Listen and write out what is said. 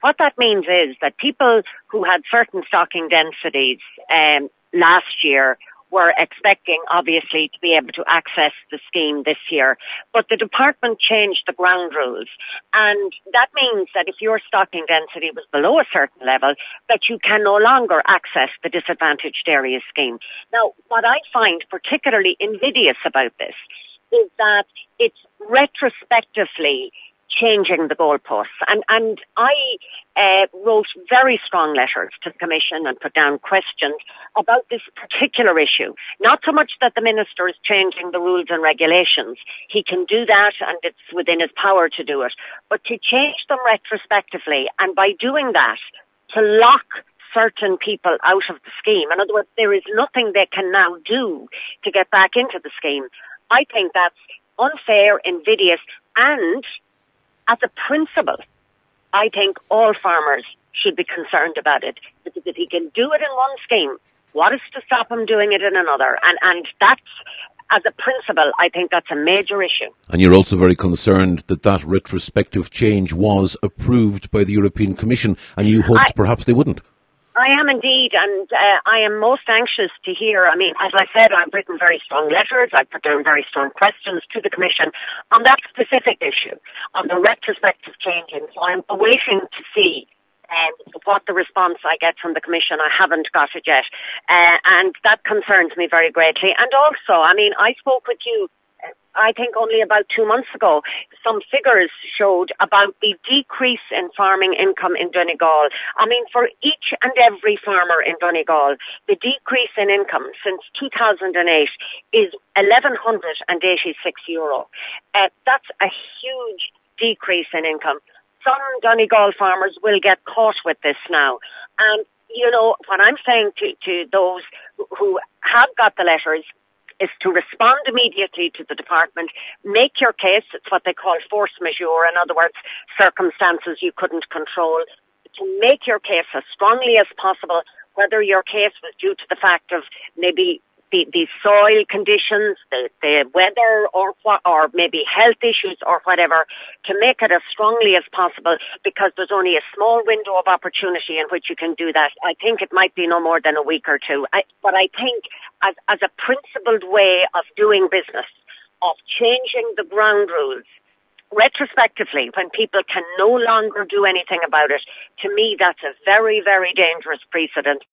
what that means is that people who had certain stocking densities last year were expecting, obviously, to be able to access the scheme this year. But the department changed the ground rules. And that means that if your stocking density was below a certain level, that you can no longer access the disadvantaged areas scheme. Now, what I find particularly invidious about this is that it's retrospectively changing the goalposts. And I wrote very strong letters to the Commission and put down questions about this particular issue. Not so much that the Minister is changing the rules and regulations. He can do that and it's within his power to do it. But to change them retrospectively, and by doing that, to lock certain people out of the scheme. In other words, there is nothing they can now do to get back into the scheme. I think that's unfair, invidious, and as a principle, I think all farmers should be concerned about it. Because if he can do it in one scheme, what is to stop him doing it in another? And that's, as a principle, I think that's a major issue. And you're also very concerned that that retrospective change was approved by the European Commission, and you hoped perhaps they wouldn't. I am indeed, and I am most anxious to hear. I mean, as I said, I've written very strong letters. I've put down very strong questions to the Commission on that specific issue, on the retrospective changing. So I'm waiting to see what the response I get from the Commission. I haven't got it yet. And that concerns me very greatly. And also, I mean, I spoke with you, I think only about 2 months ago. Some figures showed about the decrease in farming income in Donegal. I mean, for each and every farmer in Donegal, the decrease in income since 2008 is €1,186. That's a huge decrease in income. Some Donegal farmers will get caught with this now. And, you know, what I'm saying to those who have got the letters is to respond immediately to the department, make your case. It's what they call force majeure. In other words, circumstances you couldn't control. To make your case as strongly as possible, whether your case was due to the fact of maybe the soil conditions, the weather, or maybe health issues or whatever, to make it as strongly as possible, because there's only a small window of opportunity in which you can do that. I think it might be no more than a week or two. But I think as a principled way of doing business, of changing the ground rules, retrospectively, when people can no longer do anything about it, to me that's a very, very dangerous precedent.